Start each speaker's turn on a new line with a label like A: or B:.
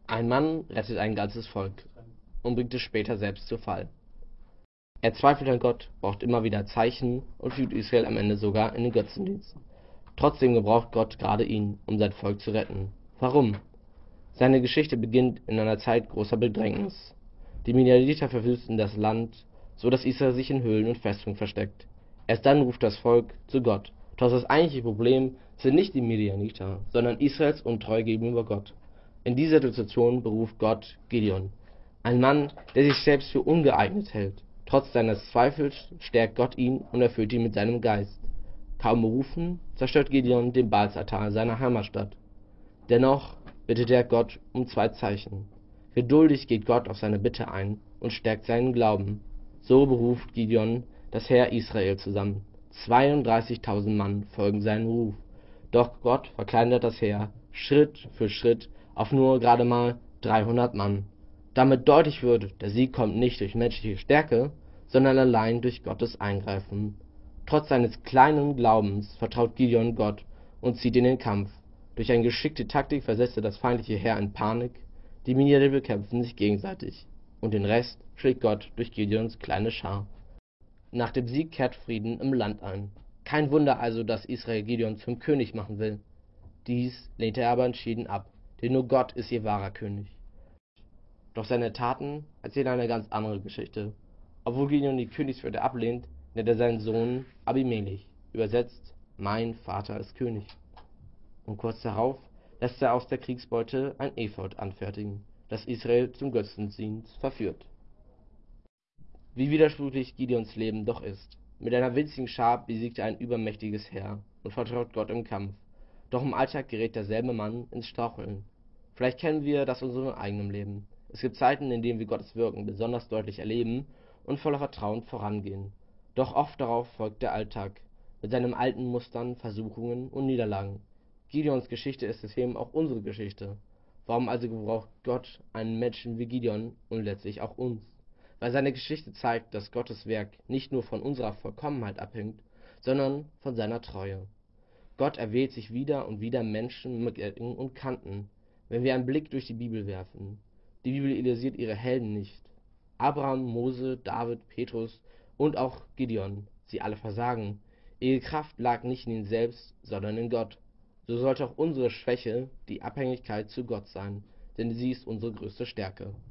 A: Ein Mann rettet ein ganzes Volk und bringt es später selbst zu Fall. Er zweifelt an Gott, braucht immer wieder Zeichen und führt Israel am Ende sogar in den Götzendienst. Trotzdem gebraucht Gott gerade ihn, um sein Volk zu retten. Warum? Seine Geschichte beginnt in einer Zeit großer Bedrängnis. Die Midianiter verwüsten das Land, so dass Israel sich in Höhlen und Festungen versteckt. Erst dann ruft das Volk zu Gott. Doch das eigentliche Problem sind nicht die Midianiter, sondern Israels Untreue gegenüber Gott. In dieser Situation beruft Gott Gideon, ein Mann, der sich selbst für ungeeignet hält. Trotz seines Zweifels stärkt Gott ihn und erfüllt ihn mit seinem Geist. Kaum berufen, zerstört Gideon den Baalsaltar seiner Heimatstadt. Dennoch bittet er Gott um 2 Zeichen. Geduldig geht Gott auf seine Bitte ein und stärkt seinen Glauben. So beruft Gideon das Heer Israel zusammen. 32.000 Mann folgen seinem Ruf. Doch Gott verkleinert das Heer Schritt für Schritt auf nur gerade mal 300 Mann. Damit deutlich wird, der Sieg kommt nicht durch menschliche Stärke, sondern allein durch Gottes Eingreifen. Trotz seines kleinen Glaubens vertraut Gideon Gott und zieht in den Kampf. Durch eine geschickte Taktik versetzt er das feindliche Heer in Panik, die Midianiter bekämpfen sich gegenseitig, und den Rest schlägt Gott durch Gideons kleine Schar. Nach dem Sieg kehrt Frieden im Land ein. Kein Wunder also, dass Israel Gideon zum König machen will. Dies lehnt er aber entschieden ab, denn nur Gott ist ihr wahrer König. Doch seine Taten erzählen eine ganz andere Geschichte. Obwohl Gideon die Königswürde ablehnt, nennt er seinen Sohn Abimelech, übersetzt: Mein Vater ist König. Und kurz darauf lässt er aus der Kriegsbeute ein Ephod anfertigen, das Israel zum Götzendienst verführt. Wie widersprüchlich Gideons Leben doch ist. Mit einer winzigen Schar besiegt er ein übermächtiges Heer und vertraut Gott im Kampf. Doch im Alltag gerät derselbe Mann ins Straucheln. Vielleicht kennen wir das aus unserem eigenen Leben. Es gibt Zeiten, in denen wir Gottes Wirken besonders deutlich erleben und voller Vertrauen vorangehen. Doch oft darauf folgt der Alltag, mit seinen alten Mustern, Versuchungen und Niederlagen. Gideons Geschichte ist deswegen auch unsere Geschichte. Warum also gebraucht Gott einen Menschen wie Gideon und letztlich auch uns? Weil seine Geschichte zeigt, dass Gottes Werk nicht nur von unserer Vollkommenheit abhängt, sondern von seiner Treue. Gott erwählt sich wieder und wieder Menschen mit Ecken und Kanten. Wenn wir einen Blick durch die Bibel werfen, die Bibel idealisiert ihre Helden nicht. Abraham, Mose, David, Petrus und auch Gideon, sie alle versagen. Ihre Kraft lag nicht in ihnen selbst, sondern in Gott. So sollte auch unsere Schwäche die Abhängigkeit zu Gott sein, denn sie ist unsere größte Stärke.